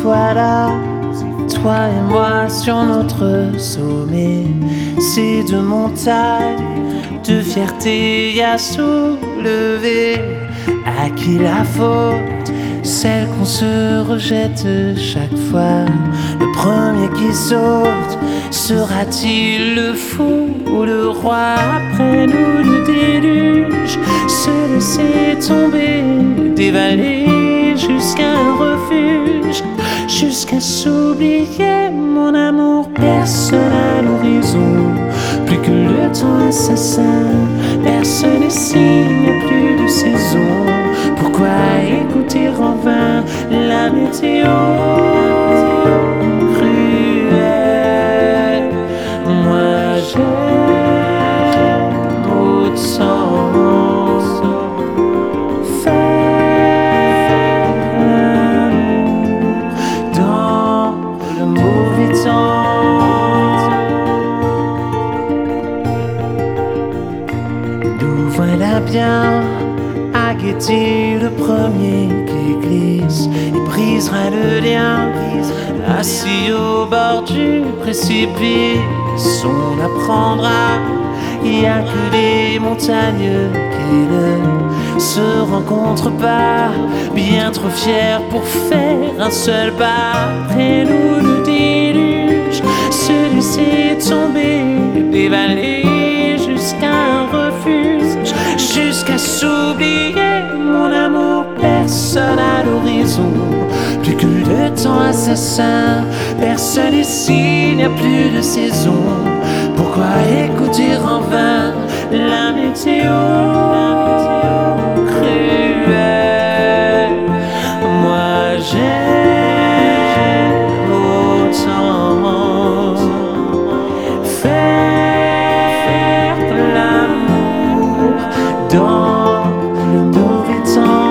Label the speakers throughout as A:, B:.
A: voilà, toi et moi sur notre sommet. Ces deux montagnes de fierté à soulever. À qui la faute? Celle qu'on se rejette chaque fois. Le premier qui saute sera-t-il le fou ou le roi? Après nous le déluge, se laisser tomber, dévaler jusqu'à un refuge, jusqu'à s'oublier. Mon amour, personne à l'horizon, plus que le temps assassin. Personne n'est signe, plus de saison. Pourquoi écouter en vain la météo cruelle? Moi j'aime autant faire l'amour dans le mauvais temps. Nous voilà bien à guetter le premier qui glisse et brisera le lien. Assis au bord du précipice, on apprendra, il n'y a que des montagnes qui ne se rencontrent pas. Bien trop fiers pour faire un seul pas. Après nous le déluge, se laisser tomber, dévaler jusqu'à un refuge, jusqu'à s'oublier. Mon amour, personne à l'horizon, plus que le temps assassin. Personne ici, il n'y a plus de saison. Pourquoi écouter en vain la météo cruelle? Moi j'aime autant faire l'amour dans le mauvais temps.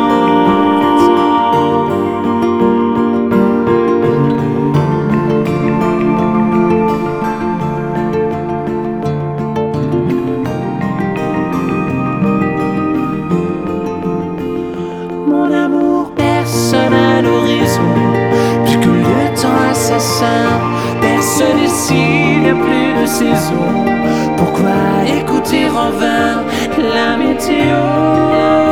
A: Mon amour, personne à l'horizon, plus que le temps assassin. Personne ici, il n'y a plus de saison. Pourquoi écouter en vain la météo